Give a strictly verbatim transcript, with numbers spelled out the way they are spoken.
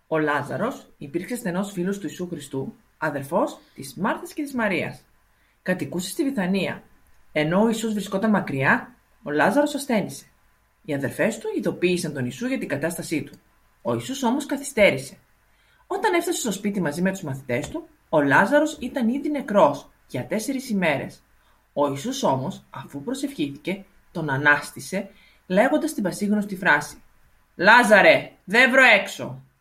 Ο Λάζαρος υπήρξε στενός φίλος του Ιησού Χριστού, αδερφός της Μάρθας και της Μαρίας. Κατοικούσε στη Βιθανία. Ενώ ο Ιησούς βρισκόταν μακριά, ο Λάζαρος ασθένησε. Οι αδερφές του ειδοποίησαν τον Ιησού για την κατάστασή του. Ο Ιησούς όμως καθυστέρησε. Όταν έφτασε στο σπίτι μαζί με τους μαθητές του, ο Λάζαρος ήταν ήδη νεκρός για τέσσερις ημέρες. Ο Ιησούς όμως, αφού προσευχήθηκε, τον ανάστησε, λέγοντας την πασίγνωστη φράση: «Λάζαρε, δεύρο έξω!»